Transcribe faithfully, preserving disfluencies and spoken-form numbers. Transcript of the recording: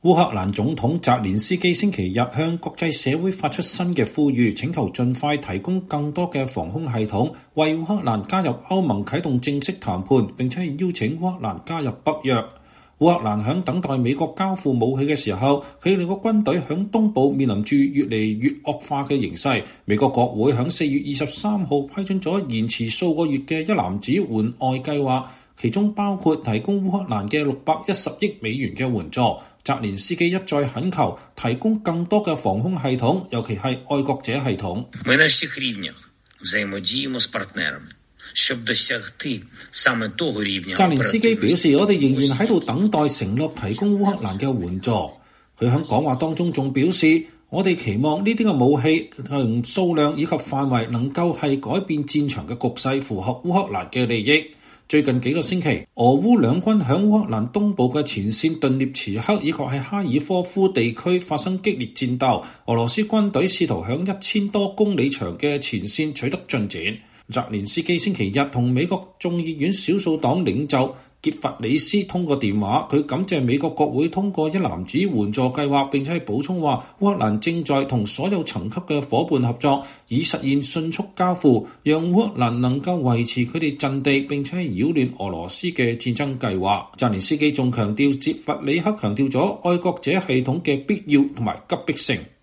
烏克蘭總統澤連斯基星期日向國際社會發出新嘅呼籲，請求盡快提供更多嘅防空系統，為烏克蘭加入歐盟啟動正式談判，並且係邀請烏克蘭加入北約。烏克蘭響等待美國交付武器嘅時候，佢哋個軍隊響東部面臨住越嚟越惡化嘅形勢。美國國會響四月二十三號批准咗延遲數個月嘅一籃子援外計劃，其中包括提供烏克蘭嘅六百一十億美元嘅援助。澤連斯基一再懇求提供更多嘅防空系統，尤其係愛國者系統。澤連斯基表示，我哋仍然喺度等待承諾提供烏克蘭嘅援助。佢喺講話當中仲表示，我哋期望呢啲嘅武器同數量以及範圍能夠係改變戰場嘅局勢，符合烏克蘭嘅利益。最近幾個星期，俄烏兩軍響烏克蘭東部嘅前線頓涅茨克以及係哈爾科夫地區發生激烈戰鬥，俄羅斯軍隊試圖響一千多公里長嘅前線取得進展。澤連斯基星期日同美國眾議院少數黨領袖傑弗里斯通過電話，佢感謝美國國會通過一籃子援助計劃，並且係補充話烏克蘭正在同所有層級嘅夥伴合作，以實現迅速交付，讓烏克蘭能夠維持佢哋陣地，並且係擾亂俄羅斯嘅戰爭計劃。澤連斯基仲強調，傑弗里克強調咗愛國者系統嘅必要同埋急迫性。